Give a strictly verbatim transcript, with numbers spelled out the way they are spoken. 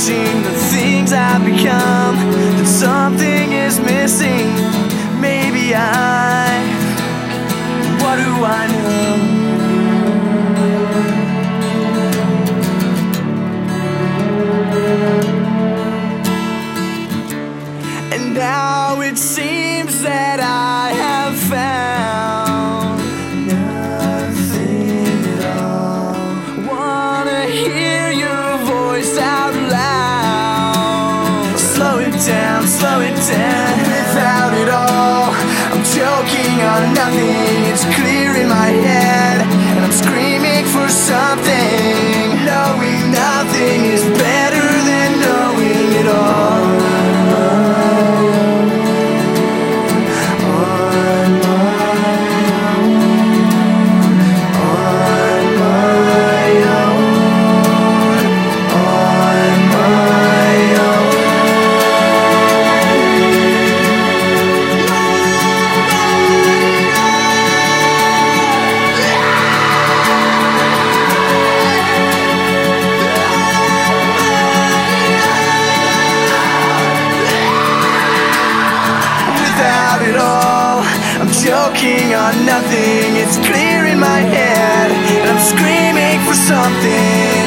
watching the things I've become, that something is missing. Maybe I, what do I know? And now it seems that I have found nothing at all. Wanna hear your voice out loud. Slow it down, slow it down. Without it all, I'm choking on nothing. It's clear in my head, and I'm screaming for something. Knowing nothing is better than knowing it all. Joking on nothing, it's clear in my head, and I'm screaming for something.